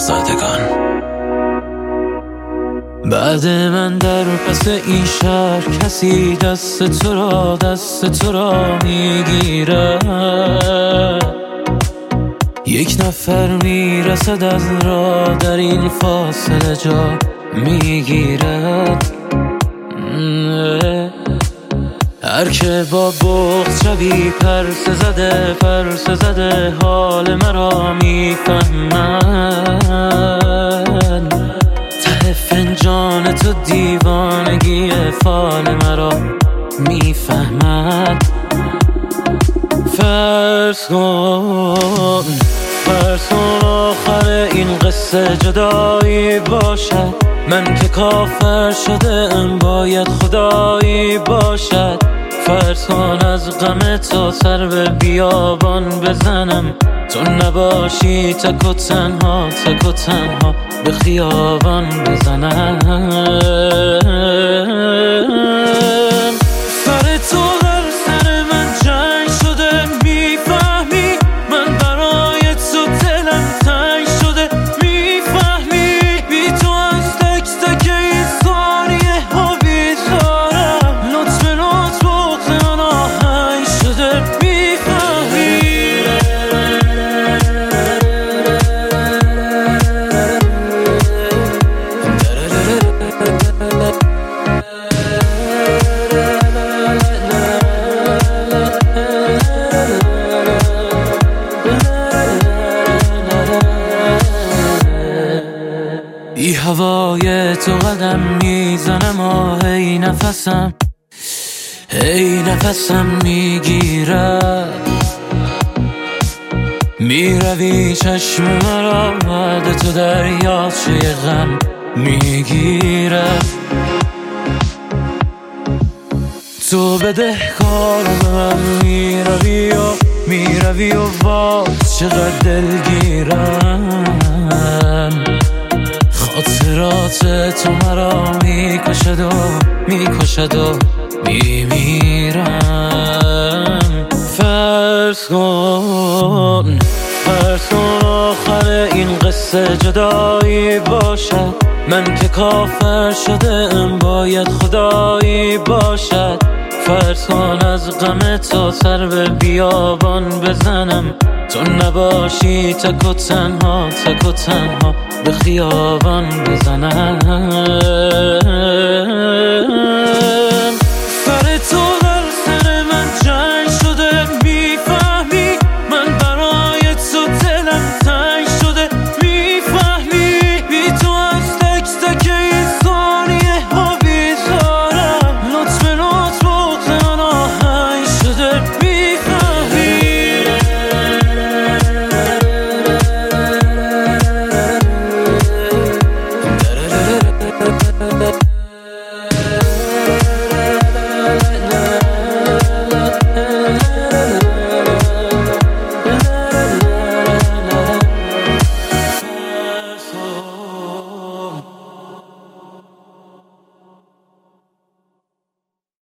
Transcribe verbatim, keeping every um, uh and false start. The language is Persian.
شهرزادگان. بعد من در پس این شهر کسی دست تو را دست تو را میگیرد، یک نفر میرسد از راه در این فاصله جا میگیرد. هر که با بغض شبی پرسه زده پرسه زده حال مرا میفهمد، ته فنجان تو دیوانگی فال مرا میفهمد. فرض کن فرض کن آخر این قصه جدایی باشد، من که کافر شده ام باید خدایی باشد. فرض کن از غم تو سر به بیابان بزنم، تو نباشی تک و تنها تک و تنها به خیابان بزنم. سر تو بر سر من جنگ شده، میفهمی من برای تو دلم تنگ شده، میفهمی بی تو از تک تک این ثانیه ها بیزارم، لطف لطف بغض من آهنگ شده، میفهمی. بی هوای تو قدم میزنم و هی نفسم هی نفسم میگیرد، میروی چشم مرا بعد تو دریاچه غم میگیرد. تو بده کار من میروی و میروی و باز چقدر دلگیرم، خاطرات تو مرا میکشد و میکشد و میمیرم. فرض کن فرض کن آخر این قصه جدایی باشد، من که کافر شده ام باید خدایی باشد. فرض کن از غم تو سر به بیابان بزنم، تو نباشی تک و تنها تک و تنها به خیابان بزنم.